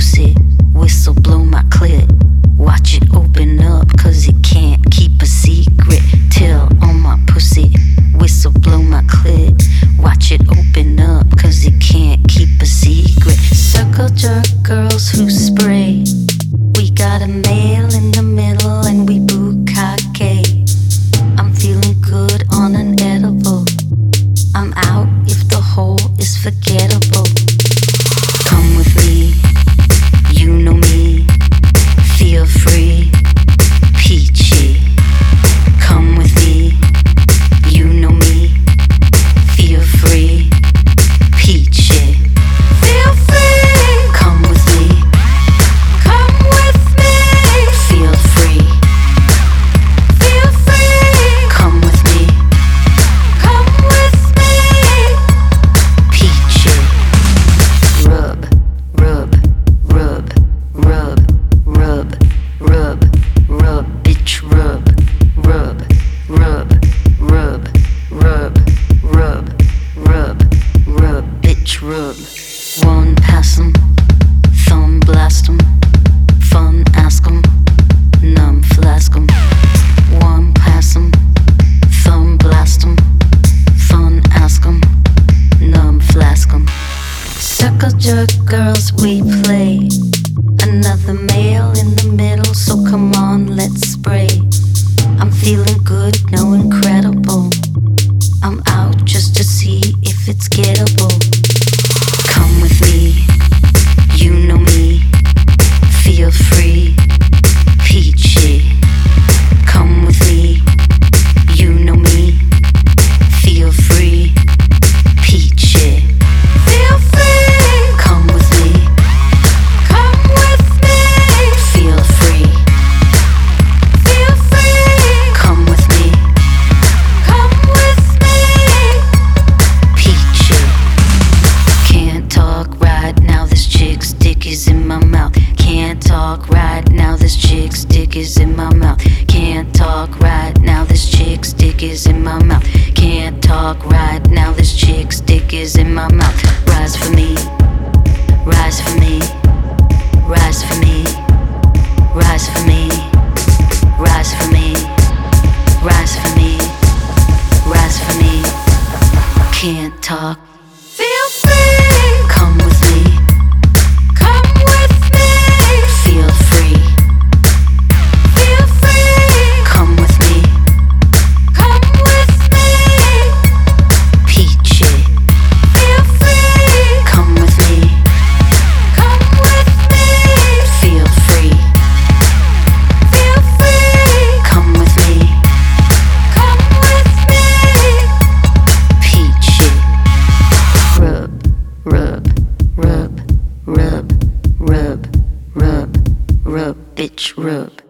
pussy, whistle blow my clit. Watch it open up, cause it can't keep a secret. Till on my pussy, whistle blow my clit. Watch it open up, cause it can't keep a secret. Circle jerk girls who spray. We got a male in the middle and we bukkake. I'm feeling good on an edible. I'm out if the hole is forgettable. Come with me, you know me. Feel free, peachy. Come with me, you know me. Feel free, peachy. Feel free, come with me. Come with me. Feel free. Feel free, come with me. Come with me. Peachy. Rub, rub, rub, rub, rub, rub, rub, bitch, rub, rub, rub, rub, rub, rub, rub, rub, bitch, rub. One pass 'em, thumb blast 'em, fun ask 'em, numb flask 'em. One pass 'em, thumb blast 'em, fun ask 'em, numb flask 'em. Circle jerk girls we play. Another male in the middle, so come on, let's spray. I'm feeling good, no incredible. I'm out just to see if it's gettable. Come with me, you know me. Feel free, peachy. Come with me, you know me. Feel free, peachy. Feel free, come with me. Come with me. Feel free. Feel free, come with me. Come with me. Peachy. Can't talk right now, this chick's dick is in my mouth. Can't talk right now, this chick's dick is in my mouth. Can't talk right now, this chick's dick is in my mouth. Can't talk right now, this chick's dick is in my mouth. Rise for me, rise for me, rise for me, rise for me, rise for me, rise for me, rise for me. Can't talk. Feel free, come with me. Come with me. Feel free. Feel free, come with me. Come with me. Peachy. Feel free, come with me. Come with me. Feel free. Feel free, come with me. Come with me. Peachy. Rub, rub, rub, rub, rub, rub, rub, bitch, rub.